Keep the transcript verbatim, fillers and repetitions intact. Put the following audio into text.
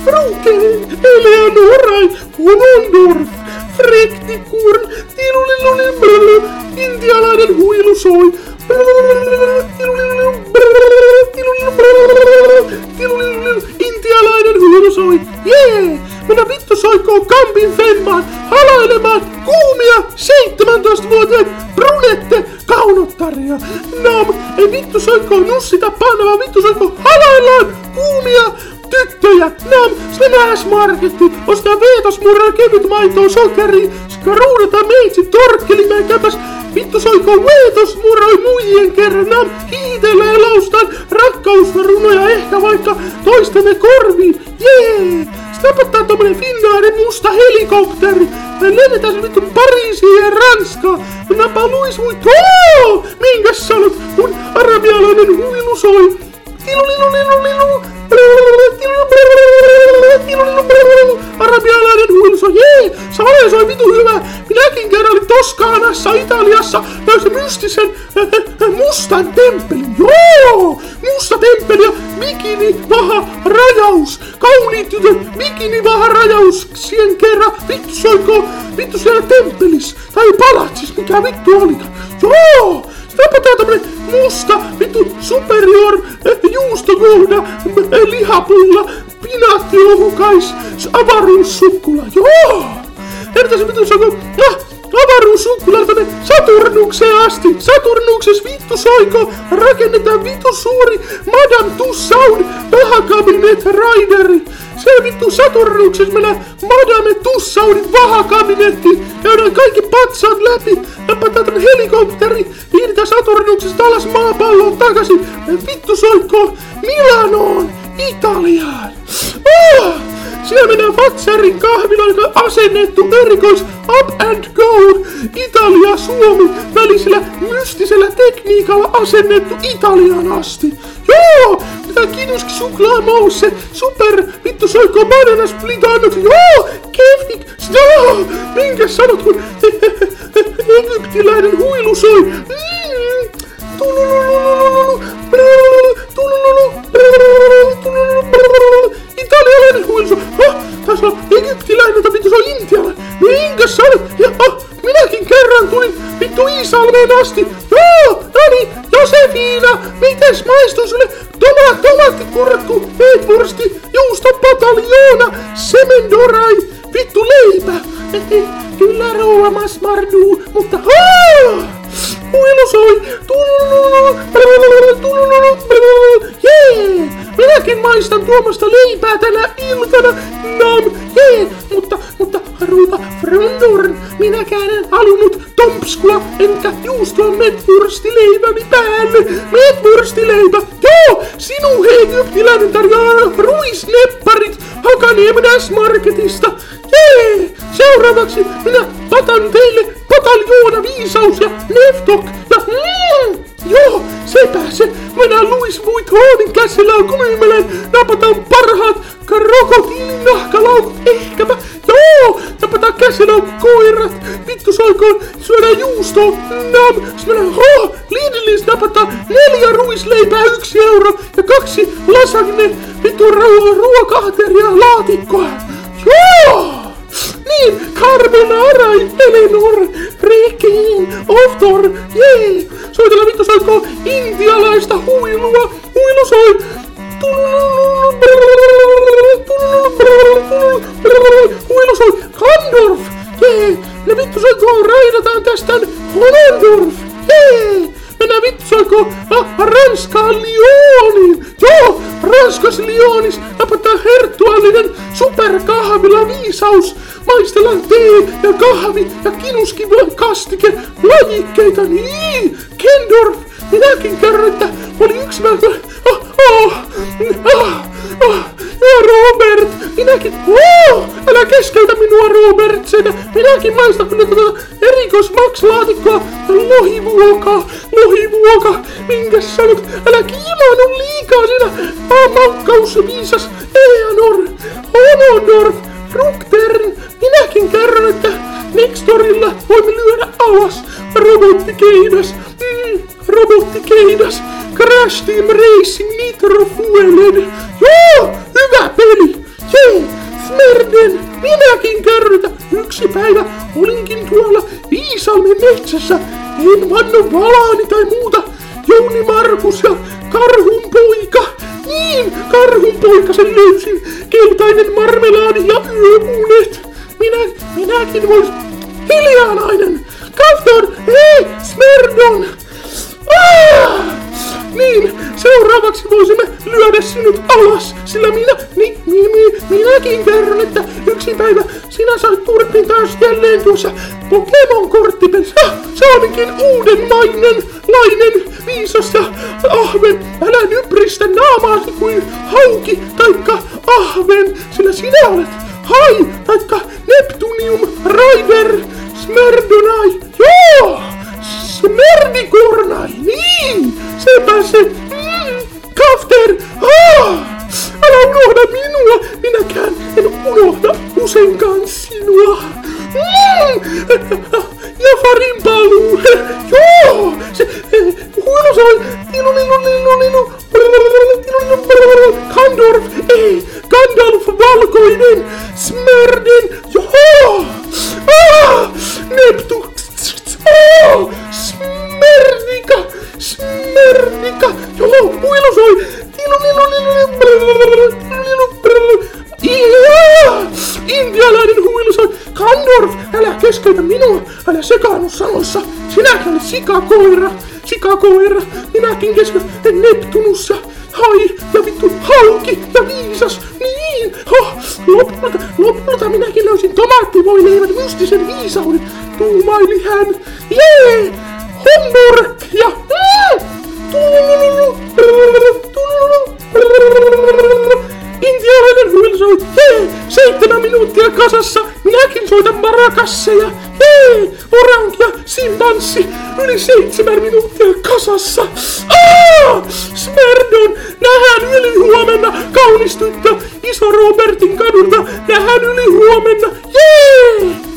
Fruken, Eleanorai, Honondorf, Frektikurn, Tilulilulin, intialainen huilu soi. Intialainen huilu soi. Jee! Minä vittu soikoo kampin femmaan halailemaan kuumia seitsemäntoistavuotiaat brunette kaunottaria. Nam, ei vittu soikoo nussita panna, vaan vittu soikoo halaillaan kuumia tyttöjä. Nam, Svenäs Marketti, ostaa veetosmurraa kevyt maitoa sokeri, sekä ruudataan meitsi torkkelimään käpäs. Vittu soikoo veetosmurroi muijien kerran. Nam, hiitelee laustaan rakkausrunoja ehkä vaikka toistemme korviin. Jee! Tapattaa tommonen Finnairin musta helikopteri. Me lennetään se vittu Pariisiin ja Ranskaan. Me napaa Louis Vuitton. Minkäs sanot, kun arabialainen huilu soi? Tilulilulilulilu. Arabialainen huilu soi. Jee, Sale soi vitu hyvä. Minäkin kerran olin Toskaanassa, Italiassa. Löysin mystisen äh, äh, mustan temppelin. Joo! Musta temppeli ja bikini vaha rajaus. Kauniit tytöt, bikini vaha rajaus. Sien kerran vittu soikoo. Vittu siellä temppelis. Tai palatsis, mikä vittu olikaan. Joo! Tapataan tämmönen musta, vittu superior, eh, juustokohda, eh, lihapulla, pinaattilohukais, avaruussukkula. Joo! Ertä se vittu soiko, ah, avaruussukkula tänne Saturnukseen asti. Saturnukses vittu soiko, rakennetaan vittu suuri Madame Tussaud vahakabinet raideri. Se vittu Saturnukses mennään Madame Tussaudin vahakabinetti. Käydään kaikki patsaat läpi. Napataan tämän helikopteri. Hiidetään Saturnuksesta alas maapalloon takaisin. Vittu soikoo Milanoon, Italiaan. Oh! Siellä mennään Fatsarin kahvilaan, joka on asennettu erikois up and go Italia Suomi välisellä mystisellä tekniikalla asennettu Italiaan asti. Joo! Mitä kinuski suklaamousse, super vittu soikoo banana split annot. Joo! Kefik, joo! Minkä sanot kun egyptiläinen huilu soi? Mm. Tululululululu, tulululu, italialainen huilu soi. Oh, tässä on egyptiläinen, jota vittu se on intialainen. Minkä sanot? Ja oh, minäkin kerran tulin vittu Iisalmeen asti. Joo, no niin, Josefina, mites maistuu sulle toma, tomaattikurkku, meetwursti, juustopataljoona, semendorai, vittu leipä. Kyllä rouva masmarduu, mutta oh! Huilu soi, tulululu, tulululu, jee! Minäkin maistan tuomasta leipää tänä iltana, nam, jee! Mutta, mutta, rouva Frondorn, minäkään en halunnut tompskua, enkä juustoa metwurstileiväni päälle. Metwurstileipä, joo! Sinun egyptiläinen tarjoaa ruisnepparit Hakaniemen S-Marketista, jee! Seuraavaksi minä patan teille pataljoona viisaus ja neftok ja mm, joo, sepä se. Mennään Louis Vuittonin käsilaukkumyymälään, napataan parhaat krokotiilinahkalaukut ehkäpä. Joo, napataan käsilaukkukoirat, vittu soikoon, syödään juustoa, nam, syödään ho, Lidlis napataan neljä ruisleipää yksi euro ja kaksi lasagne, vittu ruoka-ateriaa laatikkoa. Joo! Niin, carbonara, Eleanor, Frekin, Oftor, jee! Soitella vittu soikoo intialaista huilua, huilu soi! Huilu soi, Kandorf, jee! Ne vittu soikoo, raidataan tästä Honondorf, jee! Mennään vittu soikoo, ah, Ranskaan Lyoniin, joo! Ranskas Lyonis, napataan herttuallinen superkahvila viisaus. Maistellaan tee ja kahvi ja kinuskivan kastike lajikkeita. Niin, Kendorf, minäkin kerron, että oli yksi vältö. Oh, oh, oh, oh, ja Robert, minäkin, oh, älä keskeytä minua Robert, sen, minäkin maistan kyllä tätä erikoismakslaatikkoa, lohivuokaa, lohivuoka, minkäs sanot, älä kiimaannu liikaa sinä, mankkaus viisas, Eleanor, Honondorf, Fruktern, minäkin kerron, että Nextorilla voimme lyödä alas robottikeidas, mm, robottikeidas, Crash Team Racing Nitro Fuelen, joo, hyvä peli, jee, Smerden, minäkin kerrytä. Yksi päivä olinkin tuolla Iisalmen metsässä. En vannut valaani tai muuta. Jouni Markus ja Karhun poika. Niin, Karhun poika sen löysin. Keltainen marmelaadi ja yöunet. Minä, minäkin vois... Hiljaa nainen! Kaftor, hei, Smerdon! Ah! Niin, seuraavaksi voisimme lyödä sinut alas, sillä minä, ni, ni, ni, minäkin kerron, että yksi päivä sinä sait turpin taas jälleen tuossa Pokemon-korttipelissä. Ah, saamikin uudenmainen, lainen, viisas ja ahven. Älä nypristä naamaasi kuin hauki taikka ahven, sillä sinä olet hai taikka Neptunium Rider Smerdonai. Joo! Smerdikornai, niin! Sepä se! Mm, Kafter! Ah! Älä unohda minua! Minäkään en unohda useinkaan sinua! Mm! Ja Farin paluu! Joo! Se huilo soi! Lilu, lilu, lilu, lilu! Gandalf! Ei! Gandalf valkoinen! Smerdin! Joo! Ah! Neptu! Oh! Smerdika! Smerdika! Joo, huilo soi! Lilu, lilu, lilu, lilu, lilu, intialainen huilo soi! Gandalf, älä keskeytä minua! Älä sekaannu sanoissa! Sinäkin olet sikakoira! Sikakoira! Minäkin keskeytän Neptunussa! Hai ja vittu hauki ja viisas! Niin! Oh, lopulta, lopulta minäkin löysin tomaattivoileivän mystisen viisauden! Tuumaili hän! Jee! Homburg ja... Intialainen huil soi! Jee! Seitsemän minuuttia kasassa! Minäkin soitan marakasseja! Jee! Orang ja simpanssi! Yli seitsemän minuuttia kasassa! Aa! Smerdon! Nähdään yli huomenna! Kaunis tyttö! Iso Robertin kadulta! Nähdään yli huomenna! Jee!